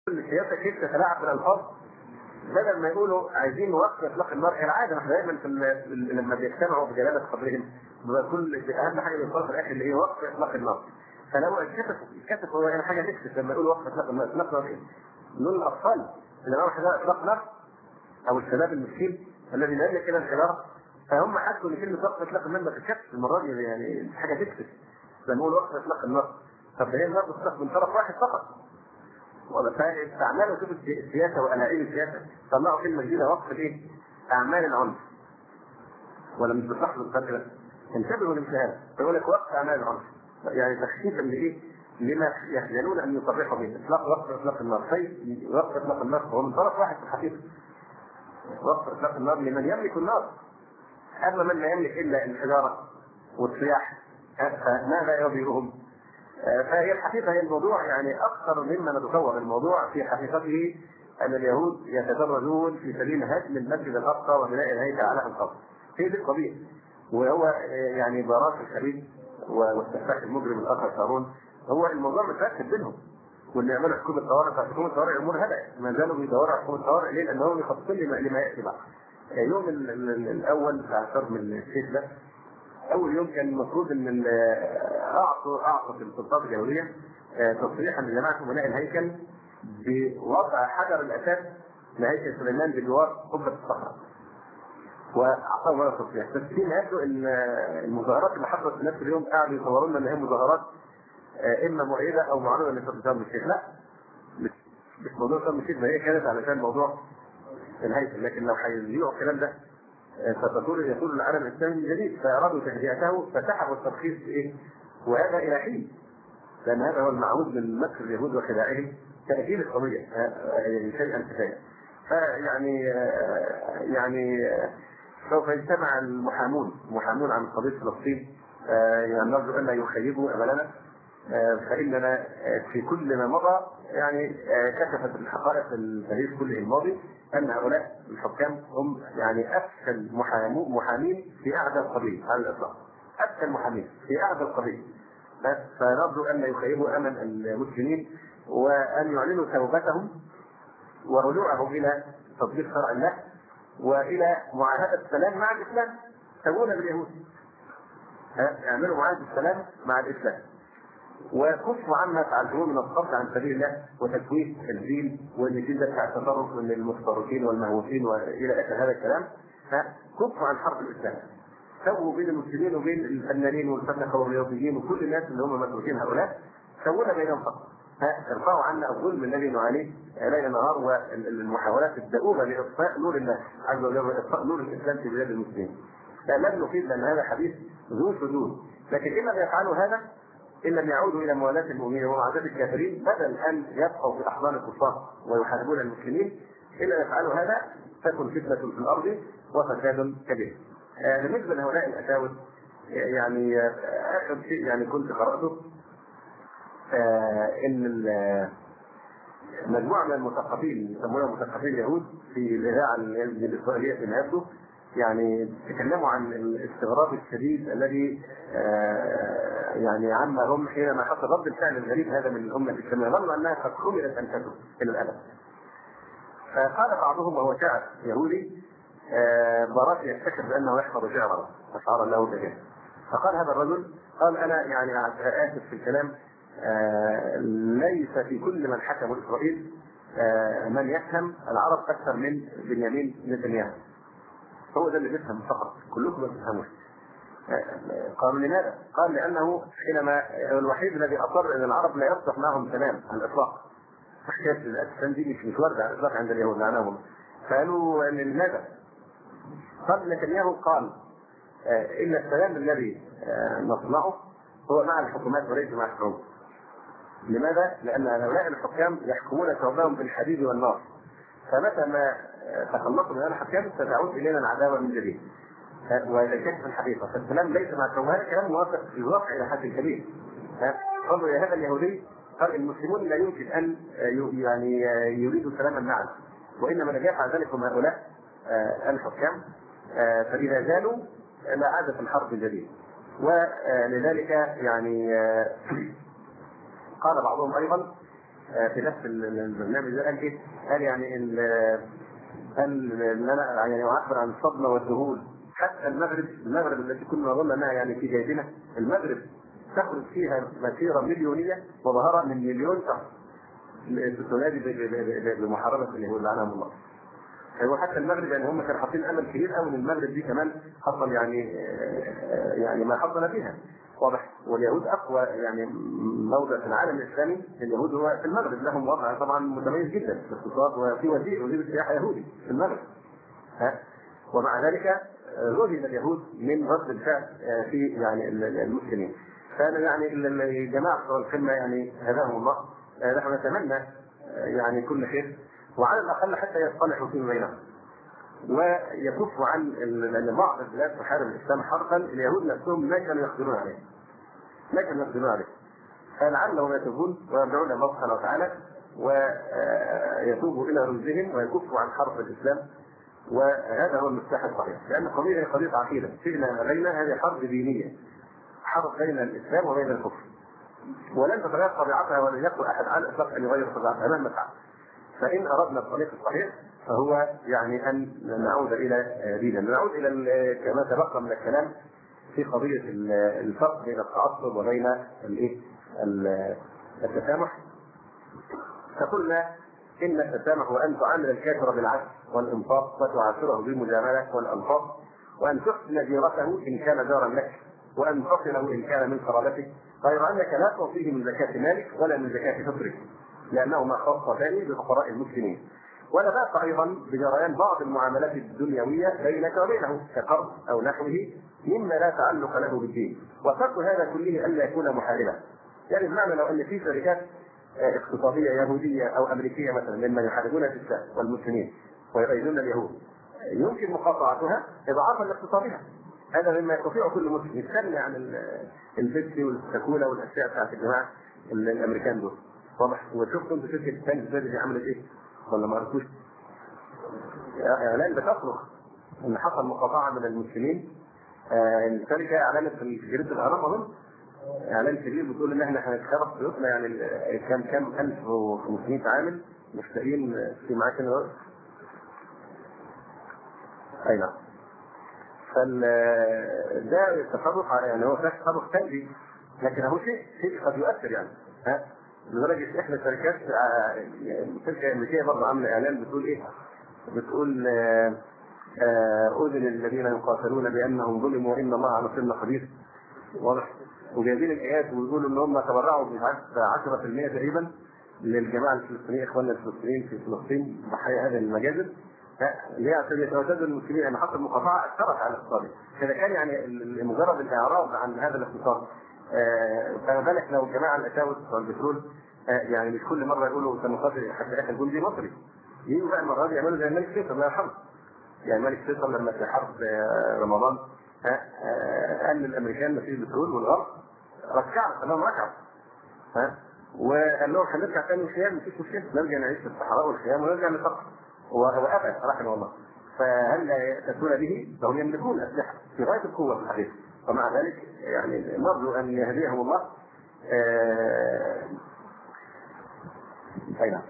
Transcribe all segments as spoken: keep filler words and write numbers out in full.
السياسه كيف تتلاعب بالالفاظ، بدل ما يقولوا عايزين وقف اطلاق النار. العاده احنا دايما في لما بيجتمعوا بجلاله قدرهم كل اهم حاجه بيوصلوا في الاخر اللي هي وقف اطلاق النار. فلو اتكتفوا اتكتفوا هو يعني حاجه تكتف لما يقولوا وقف اطلاق النار. اطلاق النار ايه؟ نقول الاطفال اللي معاهم حاجه اطلاق نار او الشباب المسكين الذي لا يملك الا الحجاره، فهم حسوا ان كلمه وقف اطلاق النار ما تتكتف المره دي، يعني حاجه تكتف لما يقولوا وقف اطلاق النار. طب هي النار بتطلق من طرف واحد فقط، فاستعملوا شوف السياسه واناعيل السياسه طلعوا كلمه جديده وقف ايه؟ اعمال العنف. ولا مش بتلاحظوا الفكره؟ انتبهوا لمثال يقول لك وقف اعمال العنف، يعني تخفيفا لايه؟ لما يخجلون ان يصرحوا به اطلاق وقف اطلاق النار. طيب وقف اطلاق النار هو من طرف واحد في الحقيقه. وقف اطلاق النار لمن يملك النار، اما من لا يملك الا الحجاره والصياح فماذا يضيرهم؟ فهي الحقيقه هي الموضوع يعني اكثر مما نتصور. الموضوع في حقيقته ان اليهود يتدرجون في سبيل هدم المسجد الاقصى وبناء الهيكل على القبر. هي دي القضيه. وهو يعني باراك الخبيث والسفاح المجرم الاخر شارون هو الموضوع مترتب بينهم، واللي يعملوا حكومه الطوارئ بتاعت حكومه الطوارئ الامور هدأت، ما زالوا بيدوروا على حكومه الطوارئ. ليه؟ لانهم يخططون لما ياتي بعد. يوم الاول بتاع شرم الشيخ ده اول يوم كان المفروض ان اعطوا اعطوا السلطات اليهوديه تصريحا لجماعه بناء الهيكل بوضع حجر الاساس لهيكل سليمان بجوار قبه الصخره، واعطوا هذا التصريح. بس فيما يبدو ان المظاهرات اللي حصلت في نفس اليوم قاعدوا يصوروا لنا ان هي مظاهرات اما مؤيده او معارضه لشرم الشيخ. لا، مش مش موضوع شرم الشيخ، ما هي كانت علشان موضوع الهيكل. لكن لو هيذيعوا الكلام ده فتقول يقول العالم الاسلامي من جديد، فارادوا تهدئته فسحبوا الترخيص بايه؟ وهذا الى حين، لان هذا هو المعهود من مكر اليهود وخداعهم تاجيل القضيه شيئا فشيئا. فيعني يعني سوف يجتمع المحامون محامون عن قضيه فلسطين، يعني نرجو ان لا يخيبوا املنا، فاننا في كل ما مضى يعني كشفت الحقائق التاريخ كله الماضي ان هؤلاء الحكام هم يعني افشل محامين في اعدى القضيه على الاطلاق، افشل محامين في اعدى القضيه. فنرجو ان لا يخيبوا امل المسلمين وان يعلنوا توبتهم ورجوعهم الى تطبيق شرع الله والى معاهده السلام مع الاسلام. سوون باليهود، اعملوا معاهده السلام مع الاسلام وكفوا عما فعلتموه من الصد عن سبيل الله وتكويف الدين والدين ده بتاع التطرف من المتطرفين والمهووسين والى اخر هذا الكلام. فكفوا عن حرب الاسلام، سووا بين المسلمين وبين الفنانين والفنانين والرياضيين وكل الناس اللي هم متروكين هؤلاء، سوونا بينهم فقط. ارفعوا عنا الظلم الذي نعانيه ليل نهار والمحاولات الدؤوبه لاطفاء نور الله عز وجل واطفاء نور الاسلام في بلاد المسلمين. لم نفيد لان هذا حديث ذو شذوذ، لكن ان لم يفعلوا هذا ان لم يعودوا الى موالاه المؤمنين ومعاداه الكافرين بدل ان يبقوا في احضان الكفار ويحاربون المسلمين، الا يفعلوا هذا تكن فتنه في الارض وفساد كبير. آه بالنسبه لهؤلاء الاساود يعني آه اخر شيء يعني كنت قراته آه ان مجموعه من المثقفين يسمونها مثقفين اليهود في الاذاعه الاسرائيليه فيما يبدو يعني تكلموا عن الاستغراب الشديد الذي آه يعني عمهم حينما حصل رد الفعل الغريب هذا من الامه الاسلاميه، ظنوا انها قد خمرت انفسهم الى الابد. فقال بعضهم وهو شاعر يهودي آه براك يفتكر بانه يحفظ شعرا اشعارا له تجاه، فقال هذا الرجل قال انا يعني اسف في الكلام آه ليس في كل من حكموا اسرائيل آه من يفهم العرب اكثر من بنيامين نتنياهو، هو ده اللي بيفهم فقط، كلكم ما تفهموش. قالوا لماذا؟ قال لانه حينما الوحيد الذي اصر ان العرب لا يصلح معهم سلام على الاطلاق. حكايه الاسلام دي مش مش وارده على الاطلاق عند اليهود لعناهم. فقالوا ان لماذا؟ قال نتنياهو قال ان السلام الذي نصنعه هو مع الحكومات وليس مع الشعوب. لماذا؟ لان هؤلاء الحكام يحكمون شعوبهم بالحديد والنار، فمتى ما تخلصوا من هذا الحكام ستعود الينا العداوه من جديد. وكشف الحقيقه، فالكلام ليس مع الشعوب، هذا كلام موافق في الواقع الى حد كبير. قالوا يا هذا اليهودي قال المسلمون لا يمكن ان يعني يريدوا سلاما معنا، وانما الذي يفعل ذلك هم هؤلاء الحكام، فاذا زالوا لا عادت الحرب من جديد. ولذلك يعني قال بعضهم ايضا في نفس البرنامج ده قال ايه؟ قال يعني ال قال ان انا يعني اعبر عن الصدمه والذهول. حتى المغرب المغرب التي كنا نظن انها يعني في جيبنا، المغرب تخرج فيها مسيره مليونيه وظهرها من مليون شخص تنادي بمحاربه اليهود لعنهم الله. هو حتى المغرب يعني هم كانوا حاطين امل كبير قوي ان المغرب دي كمان حصل يعني يعني ما حصل فيها واضح. واليهود اقوى يعني موضع في العالم الاسلامي، اليهود هو في المغرب، لهم وضع طبعا متميز جدا في الاقتصاد، وفي وزير وزير السياحه يهودي في المغرب. ها ومع ذلك ذهل اليهود من رد الفعل في يعني المسلمين. فانا يعني الجماعه القمه يعني هداهم الله، نحن نتمنى يعني كل خير، وعلى الاقل حتى يصطلحوا فيما بينهم ويكفوا عن لان بعض البلاد تحارب الاسلام حرقا اليهود نفسهم ما كانوا يقدرون عليه ما كانوا يقدرون عليه فلعلهم يتوبون ويرجعون الى الله سبحانه وتعالى ويتوبوا الى رشدهم ويكفوا عن حرب الاسلام. وهذا هو المفتاح الصحيح، لان القضيه هي قضيه عقيده، شئنا بيننا هذه حرب دينيه، حرب بين الاسلام وبين الكفر، ولن تتغير طبيعتها ولن يقوى احد على الاطلاق ان يغير طبيعتها مهما فعل. فان اردنا الطريق الصحيح فهو يعني ان نعود الى ديننا، نعود الى كما تبقى من الكلام في قضيه الفرق بين التعصب وبين الايه التسامح. فقلنا ان التسامح هو ان تعامل الكافر بالعدل والانصاف وتعاشره بالمجامله والالفاظ، وان تحسن جيرته ان كان جارا لك، وان تصله ان كان من قرابتك، غير انك لا تعطيه من زكاه مالك ولا من زكاه فطرك لانهما خاصتان بفقراء المسلمين. ولا باس ايضا بجريان بعض المعاملات الدنيويه بينك وبينه كقرض او نحوه مما لا تعلق له بالدين، وفرق هذا كله الا يكون محاربا. يعني بمعنى لو ان في شركات اقتصاديه يهوديه او امريكيه مثلا ممن يحاربون الاسلام والمسلمين ويؤيدون اليهود يمكن مقاطعتها اضعافا لاقتصادها، هذا مما يستطيع كل مسلم يتكلم عن البيبسي والكاكولا والاشياء بتاعت الجماعه الامريكان دول واضح. وشفتوا انتوا شركه الثاني اللي عملت ايه ولا ما عرفتوش؟ اعلان بتصرخ ان حصل مقاطعه من المسلمين. آه الشركه اعلنت في جريده الاهرام اظن اعلان كبير بتقول ان احنا هنتخرج بيوتنا يعني كام كام ألف وخمسمائة عامل مشترين في معاك هنا. اي نعم. فال ده التصرف يعني هو تصرف سلبي، لكن هو شيء شيء قد يؤثر يعني ها لدرجه احنا شركات شركه امريكيه برضه عامله اعلان بتقول ايه؟ بتقول اذن الذين يقاتلون بانهم ظلموا وان الله على نصرنا قدير واضح. وجايبين الايات ويقولوا ان هم تبرعوا ب عشرة بالمئة تقريبا للجماعه الفلسطينيه، اخواننا الفلسطينيين في فلسطين ضحايا هذه المجازر ليه؟ عشان يتوسدوا المسلمين يعني حصل مقاطعه اثرت على الاقتصاد. فاذا كان يعني مجرد الاعراض عن هذا الاقتصاد فما بالك لو الجماعه الاساوس والبترول يعني مش كل مره يقولوا سنقاتل حتى اخر جندي مصري، يجوا بقى المره دي يعملوا زي الملك فيصل الله يرحمه. يعني الملك فيصل لما في حرب رمضان قال للامريكان ما فيش بترول والغرب ركعوا خلاهم ركعوا ها وقال لهم هنرجع تاني الخيام مفيش مشكله، نرجع نعيش في الصحراء والخيام ونرجع نفكر. وابى رحمه الله. فهل يأتون به؟ فهم يملكون اسلحه في غايه القوه في الحديث، ومع ذلك يعني نرجو ان يهديهم الله. اي نعم.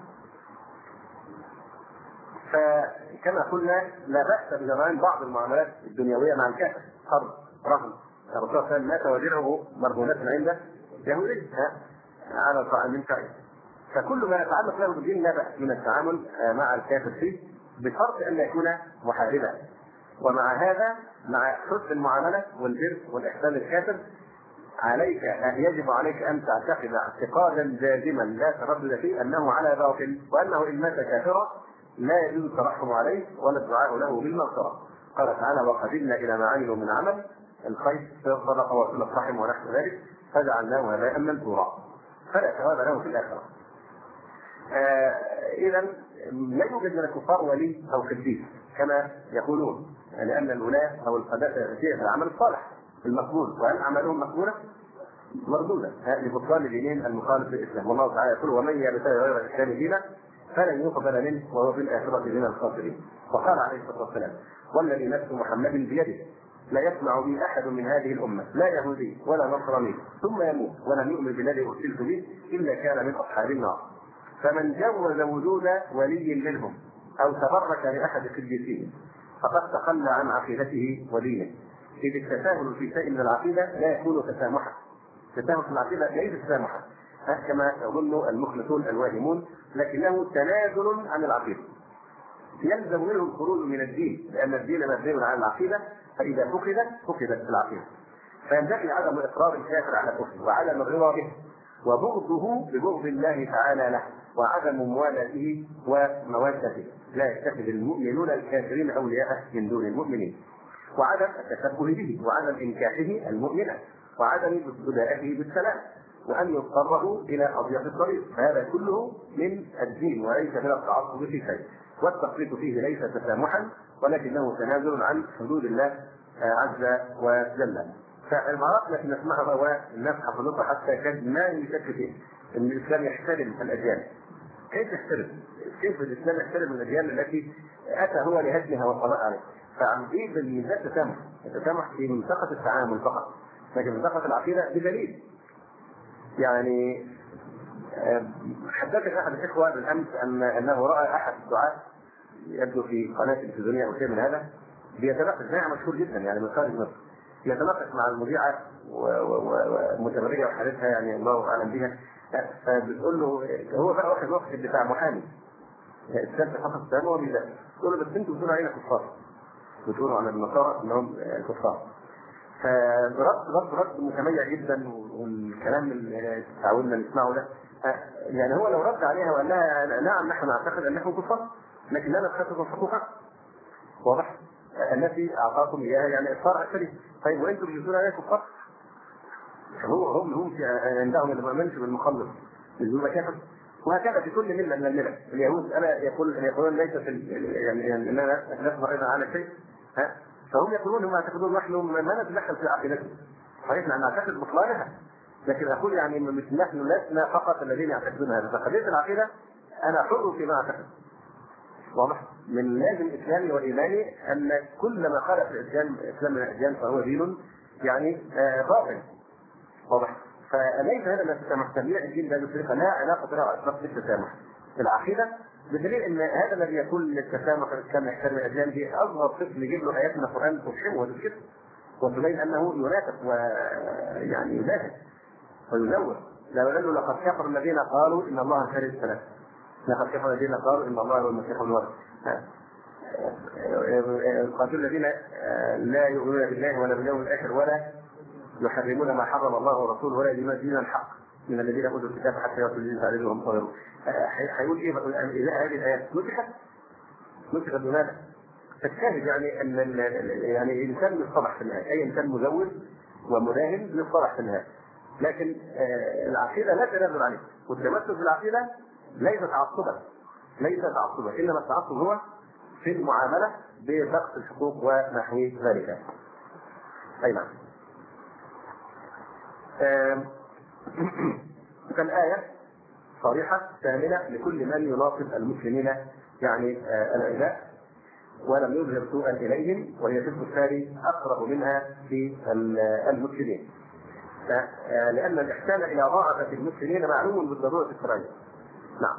فكما قلنا لا باس بجريان بعض المعاملات الدنيويه مع الكافر، قرض رهن. الرسول صلى الله عليه وسلم مات ودرعه مرهونات عنده يهودي على طعام شعير. فكل ما يتعلق له بالدين لا باس من التعامل مع الكافر فيه بشرط ان يكون محاربا. ومع هذا مع حسن المعامله والبر والاحسان للكافر عليك يجب عليك ان تعتقد اعتقادا جازما لا تردد فيه انه على باطل، وانه ان مات كافرا لا يجوز الترحم عليه ولا الدعاء له بالمغفره. قال تعالى: وقدمنا الى ما عملوا من عمل الخير صدقه وصله رحم ونحو ذلك فجعلناه هباء منثورا فلا ثواب له في الاخره. آه اذا لا يوجد من الكفار ولي او قديس كما يقولون، لان الولاة او القداسه فيها العمل الصالح المقبول، وان اعمالهم مقبوله مردوده لبطلان دينين المخالف للاسلام. والله تعالى يقول: ومن يبتغي غير الاسلام دينا فلن يقبل منه وهو في الاخره من الخاسرين. وقال عليه الصلاه والسلام: والذي نفس محمد بيده لا يسمع بي احد من هذه الامه لا يهودي ولا نصراني ثم يموت ولم يؤمن بالذي ارسلت به الا كان من اصحاب النار. فمن جوز وجود ولي منهم أو تبرك لأحد قديسهم فقد تخلى عن عقيدته ودينه. إذ التساهل في شيء من العقيدة لا يكون تسامحا. التساهل في العقيدة ليس تسامحا كما يظن المخلصون الواهمون، لكنه تنازل عن العقيدة. يلزم منه الخروج من الدين، لأن الدين مبني على العقيدة، فإذا فقدت فقدت العقيدة. فينبغي عدم إقرار الكافر على كفره وعدم الرضا به وبغضه ببغض الله تعالى له وعدم موالاته ومودته. لا يتخذ المؤمنون الكافرين أولياء من دون المؤمنين، وعدم التشبه به وعدم إنكاحه المؤمنة وعدم ابتدائه بالسلام وأن يضطره إلى أضيق الطريق. فهذا كله من الدين وليس من التعصب في شيء، والتفريط فيه ليس تسامحا ولكنه تنازل عن حدود الله عز وجل. فالمعارض التي نسمعها والناس حفظتها حتى كاد ما يشك فيه ان الاسلام يحترم الاجيال. كيف يحترم؟ كيف الاسلام يحترم الاجيال التي اتى هو لهدمها والقضاء عليها؟ فعندي بالميزات تسامح، التسامح في منطقه التعامل فقط، لكن منطقه العقيده بدليل. يعني حدثني احد الاخوه بالامس ان انه راى احد الدعاة يبدو في قناه تلفزيونيه او شيء من هذا بيتناقش، ذاع مشهور جدا يعني من خارج مصر، يتناقش مع المذيعه ومتبرجه وحالتها يعني الله اعلم بها، فبتقول له هو بقى واخد موقف بتاع محامي السلف حصل السلام هو بيدافع، تقول له بس انتوا بتقولوا علينا كفار، بتقولوا عن النصارى انهم كفار. فرد رد رد متميع جدا، والكلام اللي تعودنا نسمعه ده يعني هو لو رد عليها وقال لها نعم نحن نعتقد انكم كفار لكن لا نتخذكم حقوقا، واضح؟ التي اعطاكم اياها يعني اصرار اكثر. طيب وانتم بتقولوا عليها كفار؟ هو هم هم عندهم اللي ما يؤمنش بالمخلص اللي هو كافر. وهكذا في كل مله من الملل. اليهود انا يقول يقولون ليس في يعني اننا نسمع ايضا على شيء، ها فهم يقولون هم يعتقدون نحن ما نتدخل في عقيدتهم، صحيح نحن نعتقد بطلانها، لكن اقول يعني مثل نحن لسنا فقط الذين يعتقدون هذا. فقضيه العقيده انا حر فيما اعتقد، واضح؟ من لازم اسلامي وايماني ان كل ما خالف الاسلام اسلام من الاديان فهو دين يعني آه باطل، واضح؟ فليس هذا ما تسامح تبيع الدين بهذه الطريقه، لا علاقه له اطلاق بالتسامح في العقيده، بدليل ان هذا الذي يكون للتسامح كما يحترم الاديان دي اصغر طفل يجيب له ايات من القران تفهمه وتسكته وتبين انه ينافق ويعني يجاهد ويزور. لو قالوا لقد كفر الذين قالوا ان الله ثالث ثلاثه، لقد كفر الذين قالوا ان الله هو المسيح ابن مريم، قاتلوا الذين لا يؤمنون بالله ولا باليوم الاخر ولا يحرمون ما حرم الله ورسوله ولا يدينون دين الحق من الذين اوتوا الكتاب حتى يأتوا الدين عليهم وهم صغيرون. هيقول ايه اذا هذه الايات نسخت؟ نسخت بماذا؟ فالشاهد يعني ان يعني الانسان يصطلح في النهايه، اي انسان مزود ومداهن يصطلح في النهايه، لكن العقيده لا تنازل عليه، والتمسك بالعقيده ليس تعصبا، ليس تعصبا، انما التعصب هو في المعامله بنقص الحقوق ونحو ذلك. اي نعم. فالآية صريحة ثامنة لكل من يناصب المسلمين يعني الأعداء ولم يظهر سوءا إليهم، وهي في الكفار أقرب منها في المسلمين، لأن الإحسان إلى ضعفة المسلمين معلوم بالضرورة الشرعية. نعم.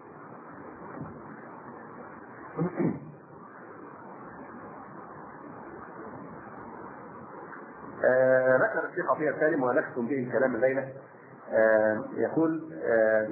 آه ذكر الشيخ عطية سالم ونختم به الكلام الليلة. آه يقول آه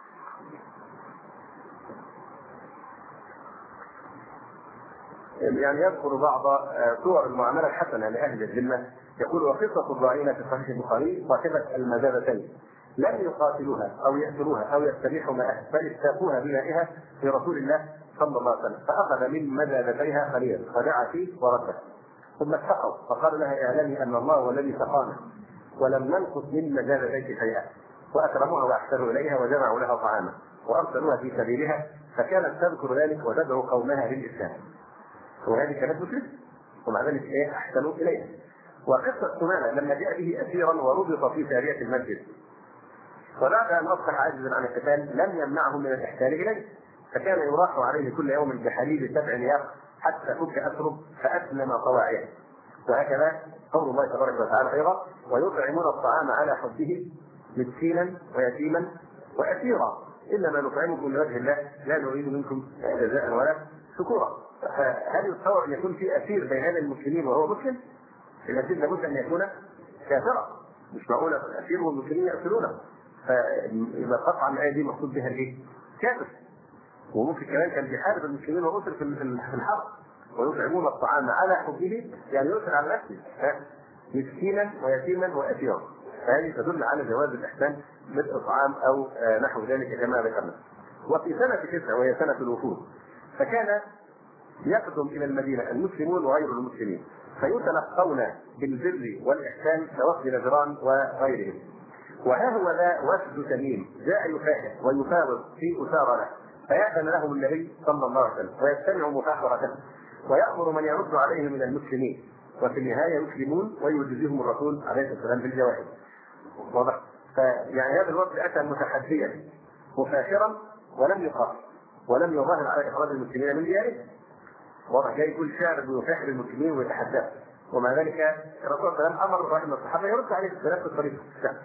يعني يذكر بعض صور المعاملة الحسنة لأهل الذمة. يقول وقصة الضعينة في صحيح البخاري صاحبة المذابتين لم يقاتلوها أو يأسروها أو يستبيحوا ماءها بل استاقوها بمائها في رسول الله صلى الله عليه وسلم، فأخذ من مذابتيها خليلا فدعا فيه ورده، ثم اتقوا فقال لها اعلمي ان الله هو الذي سقانا ولم ننقص من مذابتيك شيئا، واكرموها واحسنوا اليها وجمعوا لها طعاما وارسلوها في سبيلها، فكانت تذكر ذلك وتدعو قومها للاسلام، وهذه كانت مسلمه ومع ذلك ايه احسنوا اليها. وقصه ثمامه لما جاء به اسيرا وربط في ساريه المسجد، وبعد ان اصبح عاجزا عن القتال لم يمنعه من الاحسان اليه، فكان يراح عليه كل يوم بحليب سبع نياق حتى فك أسره فأسلم طواعيه. وهكذا قول الله تبارك وتعالى أيضا ويطعمون الطعام على حبه مسكينا ويتيما وأسيرا انما نطعمكم لوجه الله لا نريد منكم جزاء ولا شكورا. هل يتصور ان يكون في اسير بين هذا المسلمين وهو مسلم؟ الاسير لابد ان يكون كافرا، مش معقوله الاسير والمسلمين يقتلونه، فاذا قطعا الايه دي مقصود بها الايه؟ كافر. وممكن كمان كان بيحارب المسلمين وأسر في الحرب ويطعمون الطعام على حبه، يعني يؤثر على نفسه مسكينا ويتيما واسيرا. فهذه تدل على جواز الاحسان بالاطعام او نحو ذلك كما ذكرنا. وفي سنه تسعه وهي سنه الوفود كان يقدم الى المدينه المسلمون وغير المسلمين فيتلقون بالبر والاحسان كوفد نجران وغيرهم. وها هو ذا وفد تميم جاء يفاخر ويفاوض في اسارى له فيأذن لهم النبي صلى الله عليه وسلم ويستمع مفاخرته ويأمر من يرد عليه من المسلمين، وفي النهايه يسلمون ويجزيهم الرسول عليه السلام بالجوائز. واضح؟ فيعني هذا الوفد اتى متحديا مفاخرا ولم يقاتل ولم يظاهر على اخراج المسلمين من ديارهم. واضح؟ جاي يقول شاعر بيفاخر المسلمين ويتحداه، ومع ذلك الرسول صلى الله عليه وسلم امر واحد من الصحابه يرد عليه بنفس الطريقه.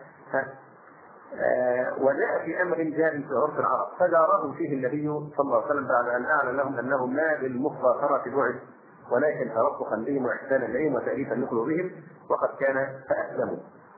آه وجاء في امر جار في عرف العرب فجاره فيه النبي صلى الله عليه وسلم بعد ان اعلن لهم انهم ما بالمفاخره بعث ولكن ترفقا بهم واحسانا اليهم وتاليفا لقلوبهم وقد كان فاسلموا.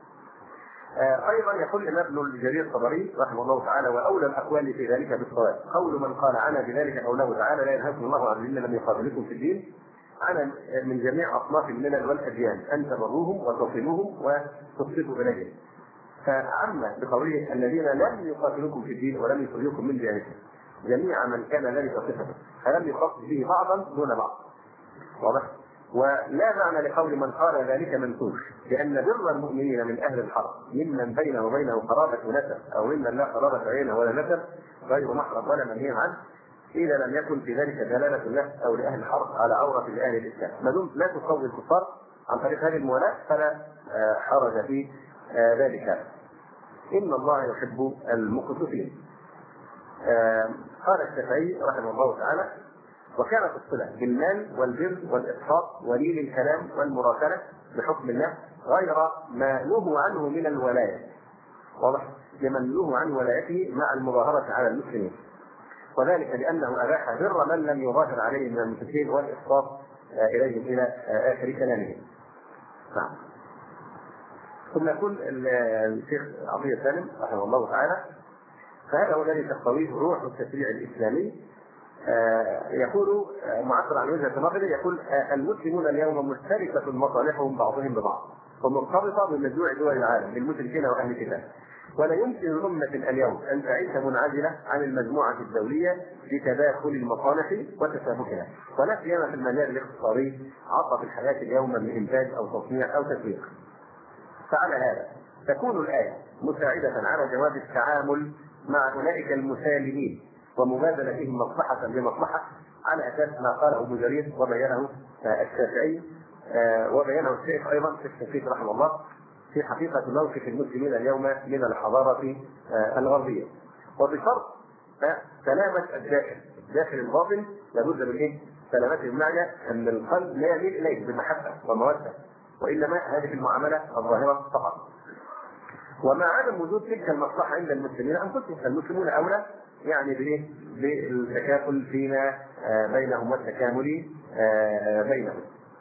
آه ايضا يقول الامام ابن جرير الطبري رحمه الله تعالى واولى الاقوال في ذلك بالصواب قول من قال عنا بذلك قوله تعالى لا ينهاكم الله عن الذين لم يقاتلوكم في الدين عنا من جميع اصناف الملل والاديان ان تبروهم وتصلوهم وتصدقوا اليهم. فعم بقوله الذين لم يقاتلوكم في الدين ولم يخرجوكم من دياركم جميع من كان ذلك صفته فلم يخص به بعضا دون بعض. واضح؟ ولا معنى لقول من قال ذلك منسوخ لان بر المؤمنين من اهل الحرب ممن بينه وبينه قرابه نسب او ممن لا قرابه بينه ولا نسب غير محرم ولا منهي عنه اذا لم يكن في ذلك دلاله له او لاهل الحرب على عوره لاهل الاسلام. ما دمت لا تقوي الكفار عن طريق هذه الموالاه فلا حرج في ذلك. إن الله يحب المقسطين. آه قال الشافعي رحمه الله تعالى وكانت الصلة بالمال والبر والإقساط ولين الكلام والمراسلة بحكم الله غير ما نهوا عنه من الولاية. واضح؟ لمن نهوا عن ولايته مع المظاهرة على المسلمين، وذلك لأنه أباح بر من لم يظاهر عليه من المشركين والإقساط آه إليهم إلى آه آخر كلامهم. نعم. ثم يقول الشيخ عطية سالم رحمه الله تعالى فهذا هو الذي تقتضيه روح التشريع الاسلامي. يقول معبر عن وجهه نظره يقول المسلمون اليوم مشتركه مصالحهم بعضهم ببعض ومرتبطه بمجموع دول العالم للمشركين واهل الكتاب، ولا يمكن الامه اليوم ان تعيش منعزله عن المجموعه الدوليه لتداخل المصالح وتشابكها، ولا سيما في المجال الاقتصادي عصب الحياه اليوم من انتاج او تصنيع او تسويق. فعلى هذا تكون الآية مساعدة على جواز التعامل مع أولئك المسالمين ومبادلتهم مصلحة بمصلحة على أساس ما قاله ابن جرير وبينه الشافعي وبينه الشيخ أيضا في الشافعي رحمه الله في حقيقة موقف المسلمين اليوم من الحضارة الغربية، وبشرط سلامة الداخل داخل الباطن لابد من إيه؟ سلامته بمعنى أن القلب لا يميل إليه بالمحبة والمودة، وإنما هذه المعاملة الظاهرة فقط. ومع عدم وجود تلك المصلحة عند المسلمين أنفسهم، المسلمون أولى يعني بإيه؟ بالتكافل فيما بينهم والتكامل بينهم.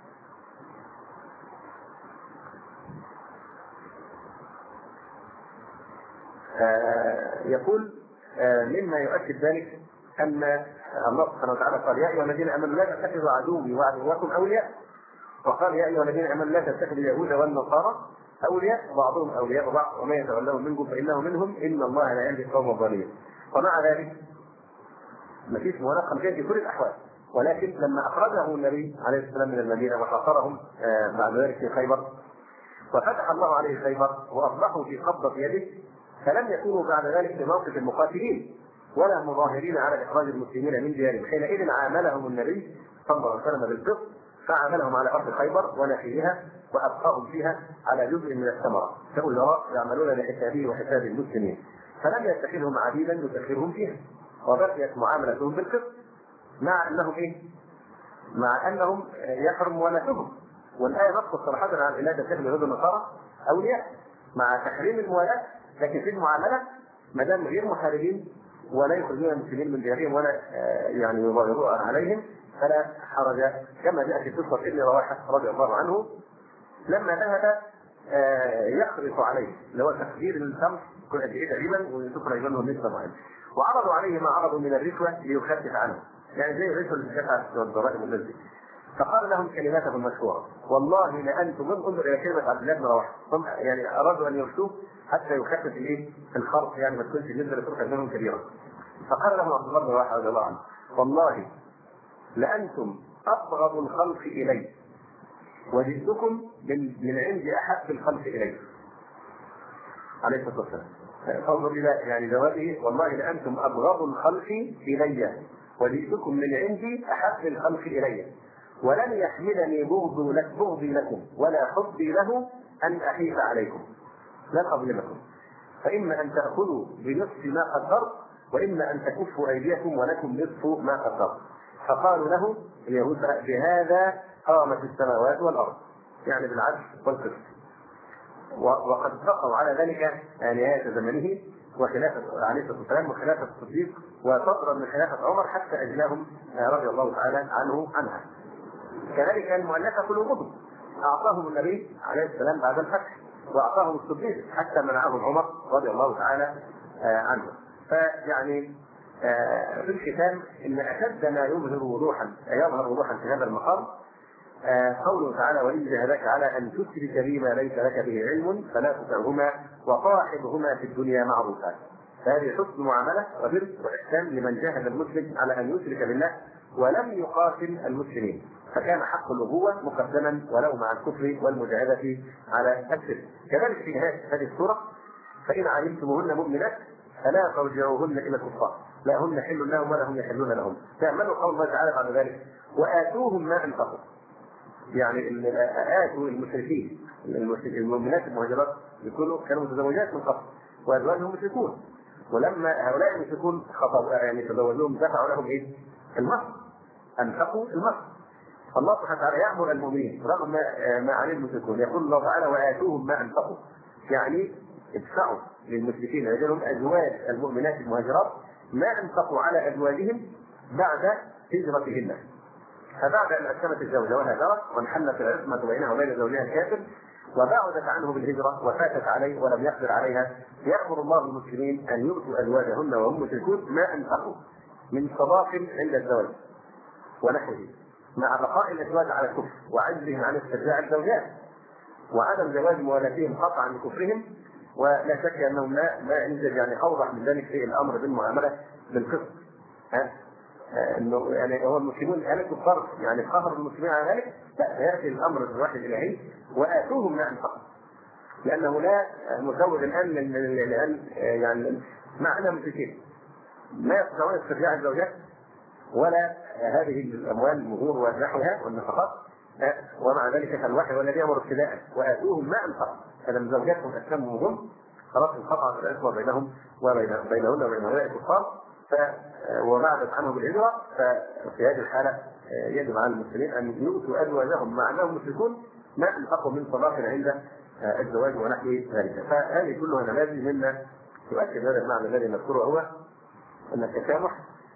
يقول مما يؤكد ذلك أن الله سبحانه وتعالى قال يا أيها الذين آمنوا لا تتخذوا عدوي وعدوكم أولياء، وقال يا أيها الذين آمنوا لا تتخذوا اليهود والنصارى أولياء بعضهم أولياء بعض وما يتولون منكم فإنه منهم إن الله لا يهدي القوم الظالمين. ومع ذلك ما فيش مناقضة في كل الأحوال، ولكن لما أخرجه النبي عليه السلام من المدينة وحاصرهم بعد ذلك في خيبر وفتح الله عليه خيبر وأصبحوا في قبضة يده فلم يكونوا بعد ذلك في موقف المقاتلين ولا مظاهرين على إخراج المسلمين من ديارهم، حينئذ عاملهم النبي صلى الله عليه وسلم بالقسط فعاملهم على أرض خيبر ونحيها وأبقاهم فيها على جزء من الثمرة كأجراء يعملون لحسابه وحساب المسلمين، فلم يتخذهم عبيدا يسخرهم فيها، وبقيت معاملتهم بالقسط مع أنهم إيه؟ مع أنهم يحرم ولاتهم، والآية نص صراحة عن لا تتخذ اليهود والنصارى أولياء مع تحريم الموالاة، لكن في المعاملة ما دام غير محاربين ولا يخرجون المسلمين من ديارهم ولا يعني يظاهرون عليهم فلا حرج، كما جاء في قصه ابن رواحه رضي الله عنه لما ذهب يخرص عليه اللي هو تخدير الخمر كل قد ايه تقريبا ويذكر ايضا نسبه معينه، وعرضوا عليه ما عرضوا من الرشوه ليخفف عنه، يعني زي الرشوه اللي دفعت الضرائب والناس دي. فقال لهم كلماته المشهوره: والله لانتم من انظر الى كلمه عبد الله بن رواحه، هم يعني ارادوا ان يفتوه حتى يخفف الايه؟ الخرص، يعني ما تكونش النسبه اللي تؤخذ منهم كبيره. فقال لهم عبد الله بن رواحه رضي الله عنه: والله لانتم ابغض الخلق الي وجئتكم من عند احب الخلق الي. عليه الصلاه والسلام. فانظر الى يعني جوابه: والله لانتم ابغض الخلق الي وجئتكم من عندي احب الخلق الي، ولن يحملني بغض لك بغضي لكم ولا حبي له ان احيف عليكم، لا اظلمكم، فاما ان تاخذوا بنصف ما قدرت واما ان تكفوا ايديكم ولكم نصف ما قدرت. فقالوا له اليهود: بهذا قامت السماوات والارض، يعني بالعدل والقسط. وقد بقوا على ذلك نهايه زمنه وخلافه عليه الصلاه والسلام وخلافه الصديق وفتره من خلافه عمر حتى اجلاهم رضي الله تعالى عنه عنها. كذلك المؤلفه قلوبهم اعطاهم النبي عليه السلام بعد الفتح، واعطاهم الصديق حتى منعهم عمر رضي الله تعالى عنه. فيعني في الختام ان اشد ما يظهر وضوحا يظهر وضوحا في هذا المقام قوله تعالى: وإن جاهداك على أن تشرك بي ما ليس لك به علم فلا تطعهما وصاحبهما في الدنيا معروفا. فهذه حسن معاملة وبر وإحسان لمن جاهد المسلم على أن يشرك بالله ولم يقاتل المسلمين، فكان حق الأبوة مقدما ولو مع الكفر والمجاهدة على الشرك. كذلك في نهاية هذه السورة: فإن علمتموهن مؤمنات فلا ترجعوهن إلى الكفار، لا هن حل لهم ولا هم يحلون لهم. تعملوا قول الله تعالى بعد ذلك: وآتوهم ما أنفقوا، يعني آتوا المشركين المؤمنات المهاجرات يكونوا كانوا متزوجات من قبل وازواجهم مشركون، ولما هؤلاء المشركون خطبوا يعني تزوجوهم دفعوا لهم ايه؟ المهر، انفقوا المهر. الله سبحانه وتعالى يأمر المؤمنين رغم ما عليه المشركون، يقول الله تعالى: وآتوهم ما أنفقوا، يعني ادفعوا للمشركين رجالهم ازواج المؤمنات المهاجرات ما انفقوا على ازواجهم بعد هجرتهن. فبعد ان اسلمت الزوجه وهاجرت وانحلت العصمه بينها وبين زوجها الكافر وبعدت عنه بالهجره وفاتت عليه ولم يقدر عليها، يامر الله المسلمين ان يؤتوا ازواجهن وهم مشركون ما انفقوا من صداق عند الزواج ونحوه، مع بقاء الازواج على الكفر وعجزهم عن استرجاع الزوجات وعدم جواز موالاتهم قطعا لكفرهم. ولا شك انهم ما ما يوجد يعني اوضح من ذلك في الامر بالمعامله بالقسط. ها انه يعني هو المسلمون هل الكفار يعني قهروا المسلمين على ذلك؟ لا، ياتي الامر بالوحي الالهي: واتوهم ما انفقوا، لانه لا مسوغ الان لان يعني معنى مشركين ما يستطيعون استرجاع الزوجات ولا هذه الاموال المهور ونحوها والنفقات، ومع ذلك فالوحي والذي امر ابتداء: واتوهم ما انفقوا. هذا من زوجاتهم اسلمهم خلاص انقطعت العصمه بينهم وبينهن وبين هؤلاء الكفار وبعدت عنه بالهجره. ففي هذه الحاله يجب على المسلمين ان يؤتوا ازواجهم مع انهم مشركون ما انفقوا من صداق عند الزواج ونحو ذلك. فهذه كلها نماذج مما تؤكد هذا المعنى الذي نذكره، هو ان التسامح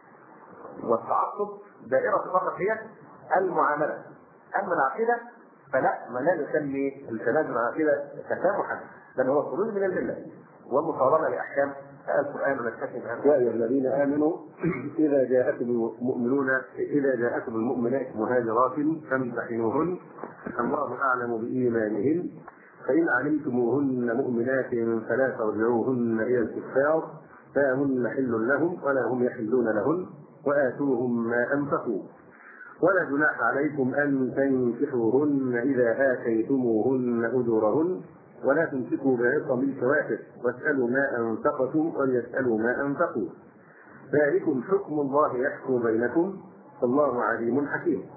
والتعصب دائره فقط هي المعامله. اما العقيده فلا، ما لا نسمي التنازل عن العقيده تسامحا، بل هو خروج من المله ومصادمه لاحكام القرآن ونكتفي بهذا. يا أيها الذين آمنوا إذا جاءكم المؤمنون إذا جاءكم المؤمنات مهاجرات فامتحنوهن الله أعلم بإيمانهن فإن علمتموهن مؤمنات فلا ترجعوهن إلى الكفار فهن حل لهم ولا هم يحلون لهن وآتوهم ما أنفقوا ولا جناح عليكم أن تنكحوهن إذا آتيتموهن أجورهن ولا تمسكوا بعصم الكوافر واسألوا ما أنفقتم وليسألوا ما أنفقوا ذلكم حكم الله يحكم بينكم والله عليم حكيم.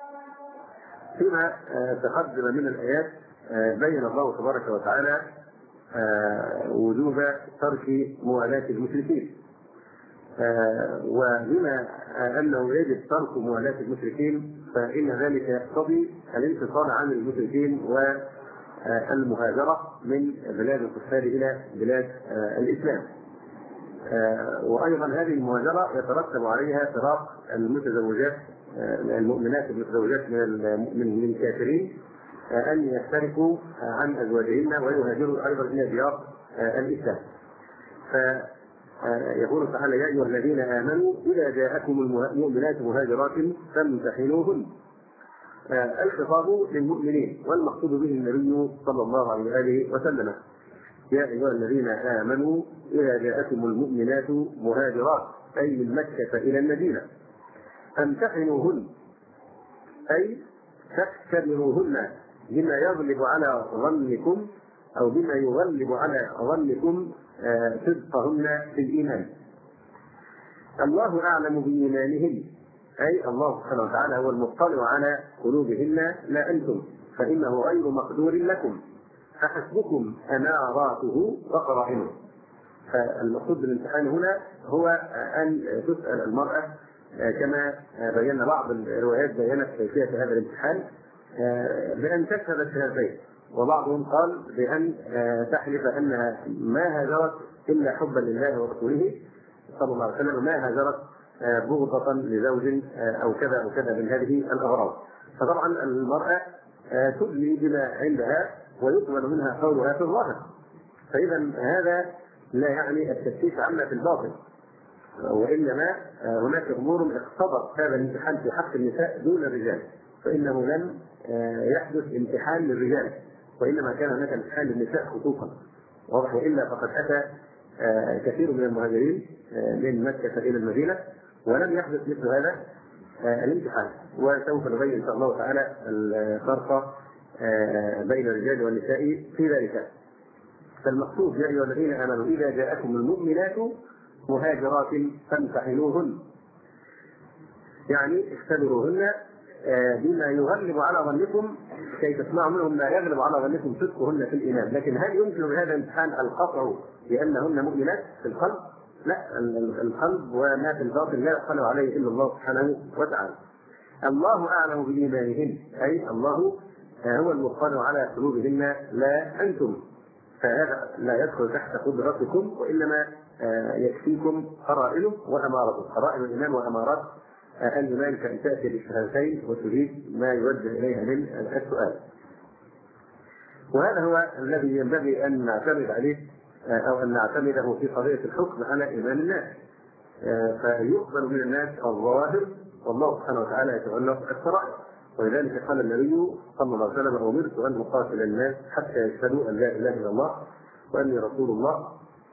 فيما تقدم من الآيات بين الله تبارك وتعالى وجوب ترك موالاة المشركين، وبما أنه يجب ترك موالاة المشركين فإن ذلك يقتضي الانفصال عن المشركين والمهاجرة من بلاد الكفار إلى بلاد الإسلام. وأيضا هذه المهاجرة يترتب عليها فراق المتزوجات المؤمنات المتزوجات من من الكافرين أن يفترقوا عن أزواجهن ويهاجروا أيضا إلى ديار الإسلام. فيقول تعالى: يا أيها الذين آمنوا إذا جاءكم المؤمنات مهاجرات فامتحنوهن. الخطاب للمؤمنين والمقصود به النبي صلى الله عليه وآله وسلم. يا أيها الذين آمنوا إذا جاءكم المؤمنات مهاجرات أي من مكة إلى المدينة فامتحنوهن أي تختبروهن بما يغلب على ظنكم أو بما يغلب على ظنكم صدقهن في الإيمان. الله أعلم بإيمانهن أي الله سبحانه وتعالى هو المطلع على قلوبهن لا أنتم، فإنه غير مقدور لكم، فحسبكم أماراته وقرائنه. فالمقصود بالامتحان هنا هو أن تسأل المرأة كما بينا بعض الروايات بينت كيفية هذا الامتحان بأن تشهد الشهادتين، وبعضهم قال بأن تحلف أنها ما هاجرت إلا حبا لله ورسوله صلى الله عليه وسلم، ما هاجرت بغضة لزوج أو كذا أو كذا من هذه الأغراض. فطبعا المرأة تدلي بما عندها ويقبل منها قولها في الظاهر، فإذا هذا لا يعني التفتيش عما في الباطن، وإنما هناك أمور اقتضت هذا الامتحان في حق النساء دون الرجال، فإنه لم يحدث امتحان للرجال، وإنما كان هناك امتحان للنساء خصوصا، واضح. وإلا فقد أتى كثير من المهاجرين من مكة إلى المدينة ولم يحدث مثل هذا الامتحان، وسوف نبين إن شاء الله تعالى الفرق بين الرجال والنساء في ذلك. فالمقصود يا أيها الذين آمنوا إذا جاءكم المؤمنات مهاجرات فامتحنوهن، يعني اختبروهن بما يغلب على ظنكم كي تسمعوا منهم ما يغلب على ظنكم صدقهن في الإيمان. لكن هل يمكن بهذا الامتحان القطع بأنهن مؤمنات في القلب؟ لا، القلب وما في الباطن لا يطلع عليه إلا الله سبحانه وتعالى. الله أعلم بإيمانهن أي الله هو المطلع على قلوبهن لا أنتم، فهذا لا يدخل تحت قدرتكم، وإنما يكفيكم قرائنه وأمارته، قرائن الإيمان وأمارات الإيمان، كأن تأتي بالشهادتين وتريد ما يوجه إليها من السؤال. وهذا هو الذي ينبغي أن نعتمد عليه أو أن نعتمده في قضية الحكم على إيمان الناس، فيقبل من الناس الظواهر والله سبحانه وتعالى يتولى السرائر. ولذلك قال النبي صلى الله عليه وسلم: أمرت أن أقاتل الناس حتى يشهدوا أن لا إله إلا الله وأني رسول الله،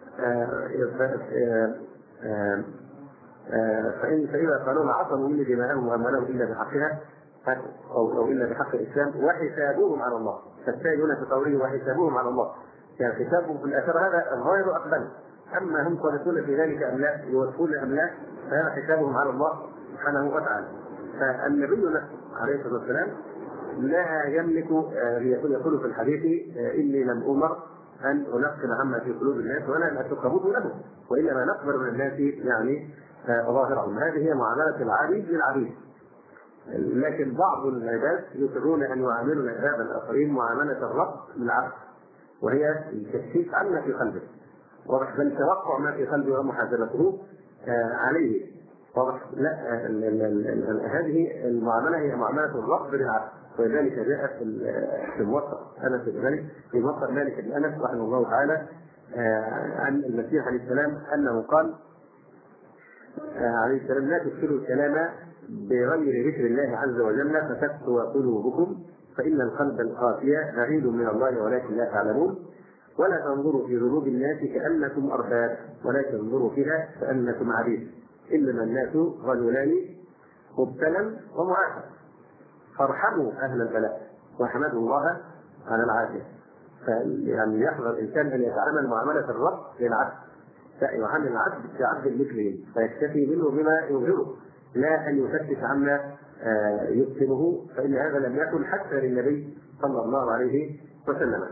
فإن فإذا قالوا عصموا مني دماءهم وأموالهم إلا بحقها أو أو إلا بحق الإسلام وحسابهم على الله. فالسائلون في قوله وحسابهم على الله، يعني حسابهم في الآخرة هذا الظاهر أقبل، أما هم صادقون في ذلك أم لا، يوفون أم لا، فهذا حسابهم على الله سبحانه وتعالى. فالنبي عليه الصلاة والسلام لا يملك يقول في الحديث: إني لم أمر أن أنقل عما في قلوب الناس وأنا لا أتقبض له، وإنما نقبل من الناس يعني ظاهرهم. هذه هي معاملة العبيد للعبيد. لكن بعض العباد يصرون أن يعاملوا العباد الآخرين معاملة الرب للعبد، وهي التشكيك عما في قلبه، واضح، بل توقع ما في قلبه ومحاسبته عليه، واضح. لا، هذه المعاملة هي معاملة الرب للعبد، ولذلك جاءت في موطأ أنس بن مالك في موطأ مالك بن أنس رحمه الله تعالى عن المسيح عليه السلام أنه قال عليه السلام: لا تكثروا الكلام بغير ذكر الله عز وجل فتقسو قلوبكم، فإن القلب القاسي بعيد من الله ولكن لا تعلمون، ولا تنظروا في ذنوب الناس كأنكم أرباب ولكن انظروا فيها كأنكم عبيد، إنما الناس رجلان مبتلى ومعافى، فارحموا أهل البلاء واحمدوا الله على العافية. يعني يحذر الإنسان أن يتعامل معاملة الرب للعبد، يعامل العبد كعبد مثله فيكتفي منه بما يظهره، لا أن يفتش عما يكتمه، فإن هذا لم يكن حتى للنبي صلى الله عليه وسلم.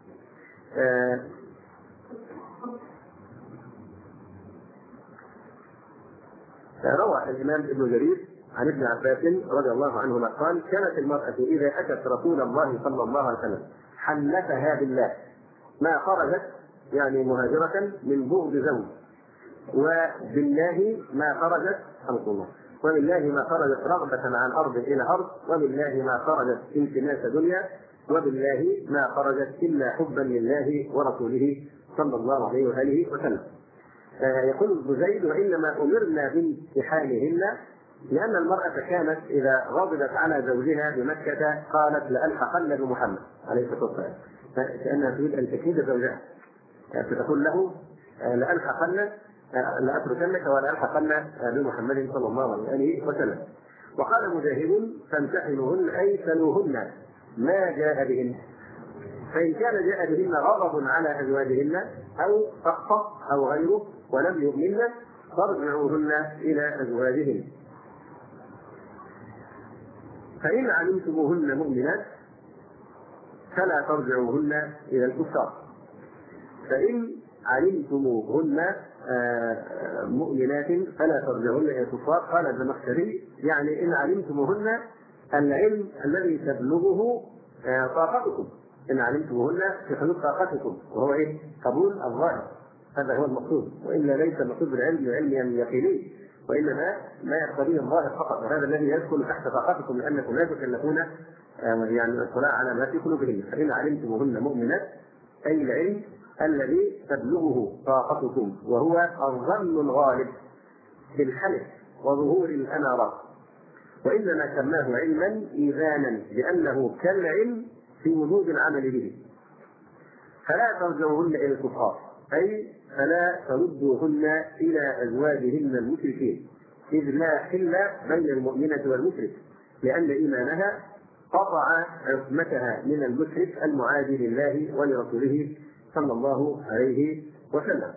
روى الإمام ابن جرير عن ابن عباس رضي الله عنهما قال: كانت المرأة إذا أتت رسول الله صلى الله عليه وسلم حلفها بالله ما خرجت، يعني مهاجرة من بغض زوج، وبالله ما خرجت خلق الله، وبالله ما خرجت رغبة عن أرض إلى أرض، وبالله ما خرجت التماس دنيا، وبالله ما خرجت إلا حبا لله ورسوله صلى الله عليه وآله وسلم. آه يقول ابن زيد: وإنما أمرنا بامتحانهن لأن المرأة كانت إذا غضبت على زوجها بمكة قالت: لألحقن بمحمد عليه الصلاة والسلام، كأنها تريد أن تكيد زوجها، فتقول له: لألحقن لأتركنك ولألحقن بمحمد صلى الله عليه وسلم. وقال مجاهد: فامتحنوهن أي سلوهن ما جاء بهن، فإن كان جاء بهن غضب على أزواجهن أو سخط أو غيره ولم يؤمن فارجعوهن إلى أزواجهن. فإن علمتموهن مؤمنات فلا ترجعوهن إلى الكفار. فإن علمتموهن مؤمنات فلا ترجعوهن إلى الكفار. قال الزمخشري: يعني إن علمتموهن العلم الذي تبلغه طاقتكم، إن علمتموهن في حدود طاقتكم، وهو إيه؟ قبول الظاهر، هذا هو المقصود، وإلا ليس المقصود بالعلم علم يقيني، وإنما ما يقتضيه الظاهر فقط، وهذا الذي يدخل تحت طاقتكم لأنكم لا تكلفون يعني الاطلاع على ما في قلوبهن. فإن علمتموهن مؤمنات أي العلم الذي تبلغه طاقتكم، وهو الظن الغالب بالحلف وظهور الأمارات، وإنما سماه علما إيذانا لأنه كالعلم في وجود العمل به. فلا ترجعوهن إلى الكفار أي فلا تردوهن إلى أزواجهن المشركين، إذ لا حل بين المؤمنة والمشرك، لأن إيمانها قطع عصمتها من المشرك المعادي لله ولرسوله صلى الله عليه وسلم.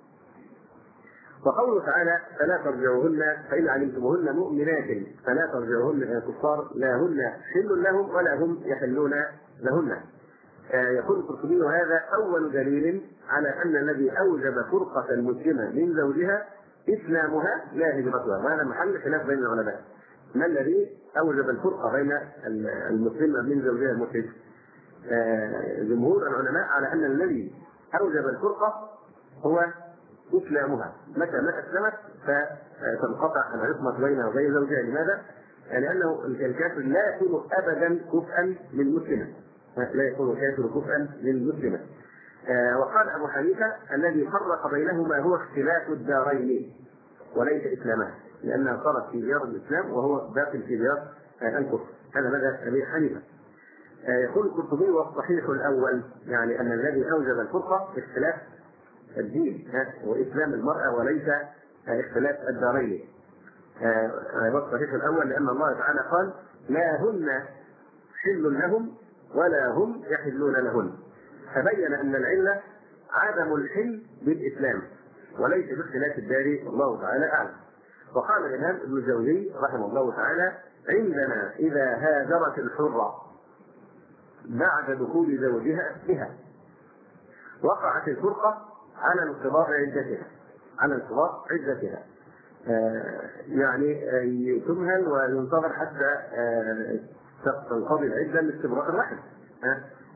وقوله تعالى: فلا ترجعوهن فإن علمتموهن مؤمنات فلا ترجعوهن إلى الكفار، لا هن حل لهم ولا هم يحلون لهن. يقول القرطبي: وهذا أول دليل على أن الذي أوجب فرقة المسلمة من زوجها إسلامها لا هجرتها، وهذا محل خلاف بين العلماء. ما الذي أوجب الفرقة بين المسلمة من زوجها المشرك؟ جمهور العلماء على أن الذي أوجب الفرقة هو إسلامها، متى ما أسلمت فتنقطع العصمة بينها وبين زوجها. لماذا؟ لأنه الكافر لا يكون أبدا كفءا للمسلمة، لا يكون الكافر كفءا للمسلمة. آه وقال أبو حنيفة: الذي فرق بينهما هو اختلاف الدارين وليس إسلامها، لأنها صارت في ديار الإسلام وهو داخل في ديار آه الكفر. هذا مذهب أبي حنيفة. آه يقول القرطبي: والصحيح الأول، يعني أن الذي أوجب الفرقة اختلاف الدين وإسلام المرأة وليس آه اختلاف الدارين. آه والصحيح الأول لأن الله تعالى قال: لا هن حل لهم ولا هم يحلون لهن، فبين أن العلة عدم الحل بالإسلام وليس باختلاف الدار، والله تعالى أعلم. وقال الإمام ابن الجوزي رحمه الله تعالى: عندنا إذا هاجرت الحرة بعد دخول زوجها بها وقعت الفرقة على انقضاء عدتها على انقضاء عدتها آه يعني آه تمهل وينتظر حتى آه تنقضي العدة لاستبراء الرحم.